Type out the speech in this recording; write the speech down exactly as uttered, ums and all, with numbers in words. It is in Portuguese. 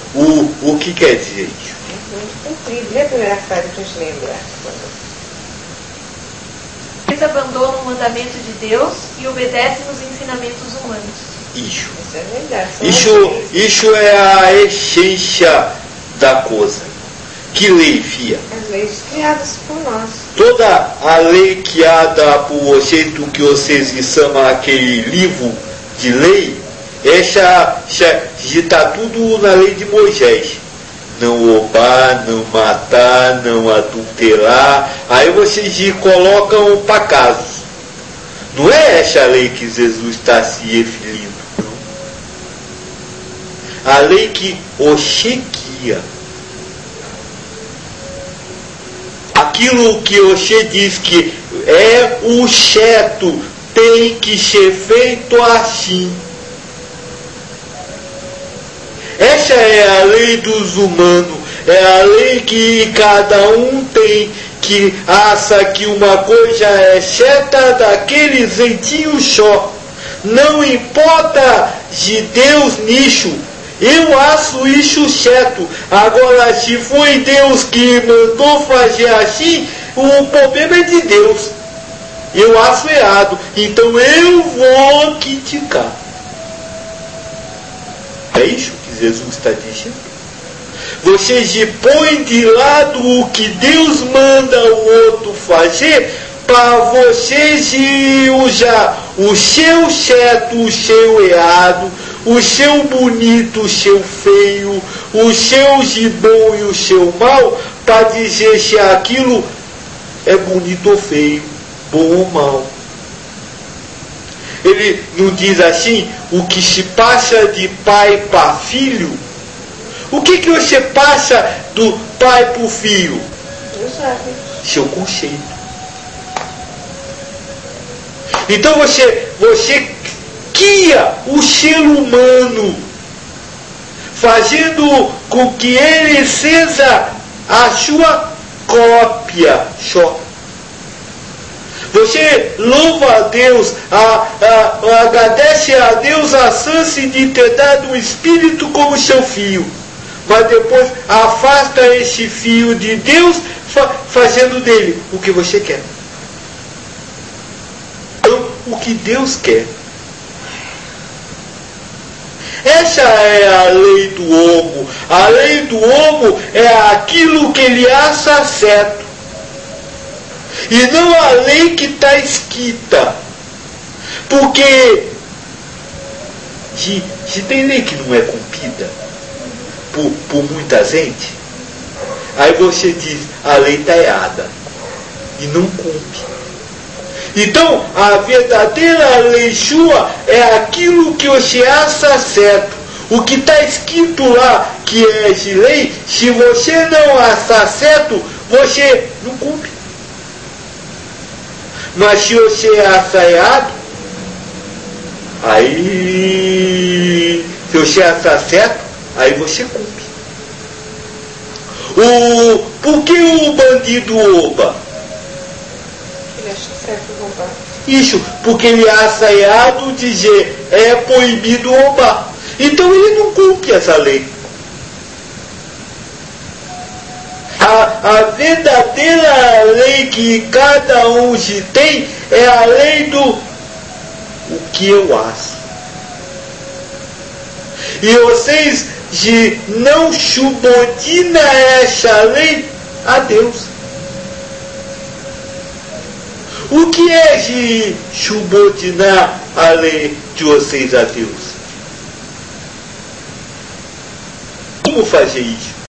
o, o que quer dizer isso? Cumprir, lê a primeira frase para gente lembrar. Eles abandonam o mandamento de Deus e obedecem os ensinamentos humanos. Isso. Isso é verdade. São Isso, as leis. isso é a essência da coisa. Que lei, filha? As leis criadas por nós. Toda a lei criada por vocês, do que vocês chamam aquele livro de lei, essa está tudo na lei de Moisés. Não roubar, não matar, não adulterar. Aí vocês colocam para casos. Não é essa a lei que Jesus está se referindo, não. A lei que você guia. Aquilo que você diz que é o certo, tem que ser feito assim. Essa é a lei dos humanos, é a lei que cada um tem, que acha que uma coisa é certa daquele jeitinho só. Não importa de Deus nisso, eu acho isso certo. Agora, se foi Deus que mandou fazer assim, o problema é de Deus. Eu acho errado, então eu vou criticar. É isso que Jesus está dizendo. Vocês põem de lado o que Deus manda o outro fazer, para vocês usar o seu certo, o seu errado, o seu bonito, o seu feio, o seu de bom e o seu mal, para dizer se aquilo é bonito ou feio, bom ou mal. Ele não diz assim, o que se passa de pai para filho. O que que você passa do pai para o filho? Seu conceito. Então você, você guia o ser humano, fazendo com que ele seja a sua cópia só. Você louva a Deus, a, a, agradece a Deus a chance de ter dado um espírito como seu filho, mas depois afasta esse filho de Deus, fa, fazendo dele o que você quer. Então, o que Deus quer. Essa é a lei do homo. A lei do homo é aquilo que ele acha certo. E não a lei que está escrita. Porque se, se tem lei que não é cumprida por, por muita gente, aí você diz, a lei está errada. E não cumpre. Então, a verdadeira lei sua é aquilo que você acha certo. O que está escrito lá, que é de lei, se você não achar certo, você não cumpre. Mas se você acha errado, aí, se você achar certo, aí você cumpre. O, por que o bandido rouba? Ele acha certo roubar. Isso, porque ele acha errado dizer é proibido roubar. Então ele não cumpre essa lei. A, a verdadeira lei que cada um se tem é a lei do o que eu acho. E vocês de não subordinam essa lei a Deus. O que é de subordinar a lei de vocês a Deus? Como fazer isso?